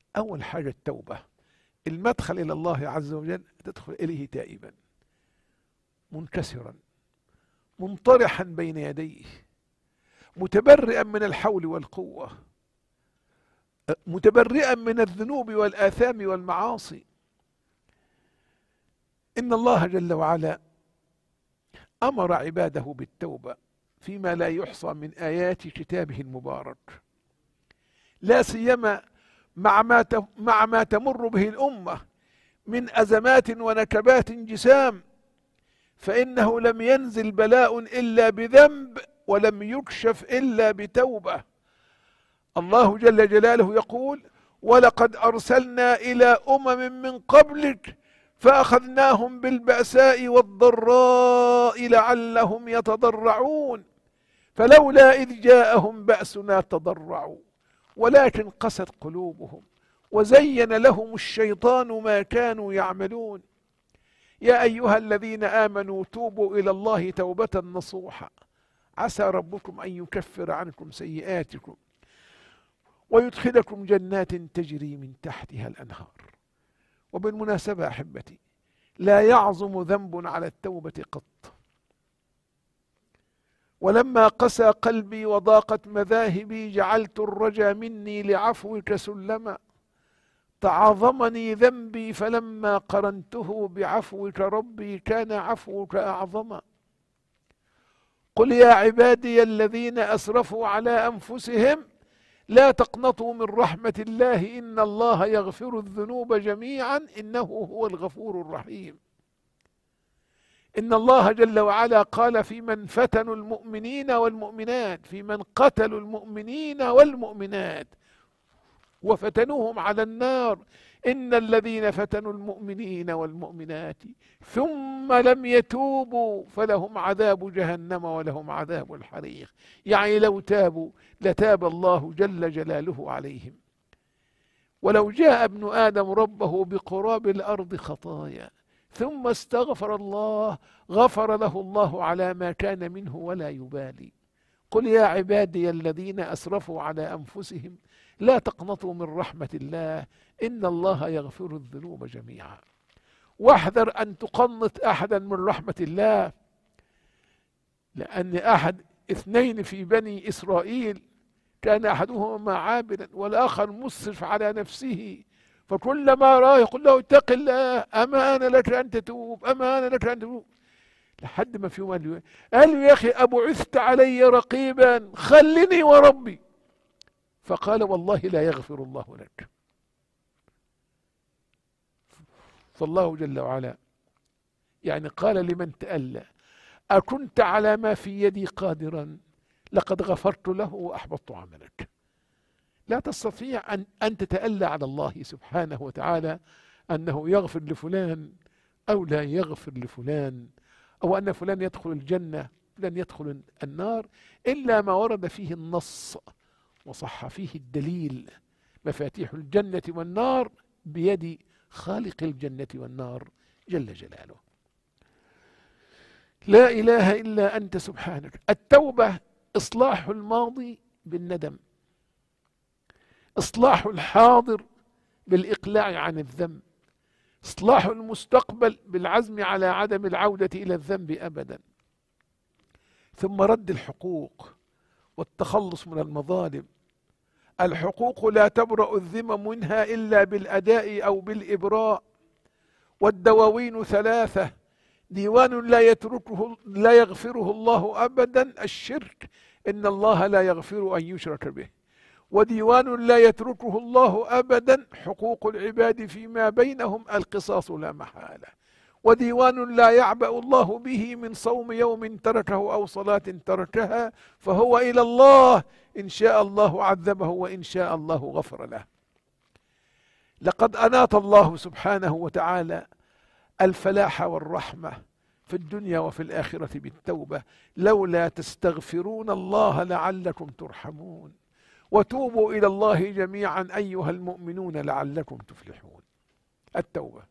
أول حاجة التوبة، المدخل إلى الله عز وجل تدخل إليه تائبا منكسرا منطرحا بين يديه، متبرئا من الحول والقوة، متبرئا من الذنوب والآثام والمعاصي. إن الله جل وعلا أمر عباده بالتوبة فيما لا يحصى من آيات كتابه المبارك، لا سيما مع ما تمر به الأمة من أزمات ونكبات جسام، فإنه لم ينزل بلاء إلا بذنب ولم يكشف إلا بتوبة. الله جل جلاله يقول: ولقد أرسلنا إلى من قبلك فأخذناهم بالبأساء والضراء لعلهم يتضرعون فلولا إذ جاءهم بأسنا تضرعوا ولكن قست قلوبهم وزين لهم الشيطان ما كانوا يعملون. يا أيها الذين آمنوا توبوا إلى الله توبة نصوحا عسى ربكم أن يكفر عنكم سيئاتكم ويدخلكم جنات تجري من تحتها الأنهار. وبالمناسبة أحبتي، لا يعظم ذنب على التوبة قط. ولما قسى قلبي وضاقت مذاهبي جعلت الرجا مني لعفوك سلما تعاظمني ذنبي فلما قرنته بعفوك ربي كان عفوك أعظما. قل يا عبادي الذين أسرفوا على أنفسهم لا تقنطوا من رحمة الله إن الله يغفر الذنوب جميعا إنه هو الغفور الرحيم. إن الله جل وعلا قال في من فتنوا المؤمنين والمؤمنات، في من قتلوا المؤمنين والمؤمنات وفتنوهم على النار: إن الذين فتنوا المؤمنين والمؤمنات ثم لم يتوبوا فلهم عذاب جهنم ولهم عذاب الحريق. يعني لو تابوا لتاب الله جل جلاله عليهم. ولو جاء ابن آدم ربه بقراب الأرض خطايا ثم استغفر الله غفر له الله على ما كان منه ولا يبالي. قل يا عبادي الذين أسرفوا على أنفسهم لا تقنطوا من رحمة الله إن الله يغفر الذنوب جميعا. واحذر أن تقنط أحدا من رحمة الله، لأن اثنين في بني إسرائيل كان أحدهما عابدا والآخر مسرف على نفسه، فكلما راه يقول له اتق الله أما أنا لك أن تتوب أما أنا لك أن تتوب، لحد ما في يوم قال له يا أخي أبعثت علي رقيبا خلني وربي، فقال والله لا يغفر الله لك. فالله جل وعلا يعني قال لمن تألى: أكنت على ما في يدي قادرا لقد غفرت له وأحبطت عملك. لا تستطيع أن تتألى على الله سبحانه وتعالى أنه يغفر لفلان أو لا يغفر لفلان، أو أن فلان يدخل الجنة فلان يدخل النار، إلا ما ورد فيه النص وصح فيه الدليل. مفاتيح الجنة والنار بيد خالق الجنة والنار جل جلاله. لا إله إلا أنت سبحانك. التوبة إصلاح الماضي بالندم، إصلاح الحاضر بالإقلاع عن الذنب، إصلاح المستقبل بالعزم على عدم العودة إلى الذنب أبدا، ثم رد الحقوق والتخلص من المظالم. الحقوق لا تبرأ الذمم منها إلا بالأداء أو بالإبراء. والدواوين ثلاثة: ديوان لا يغفره الله أبدا الشرك، إن الله لا يغفر أن يشرك به. وديوان لا يتركه الله أبدا حقوق العباد فيما بينهم القصاص لا محالة. وديوان لا يعبأ الله به من صوم يوم تركه أو صلاة تركها، فهو إلى الله إن شاء الله عذبه وإن شاء الله غفر له. لقد أناط الله سبحانه وتعالى الفلاح والرحمة في الدنيا وفي الآخرة بالتوبة: لولا تستغفرون الله لعلكم ترحمون وتوبوا إلى الله جميعا أيها المؤمنون لعلكم تفلحون. التوبة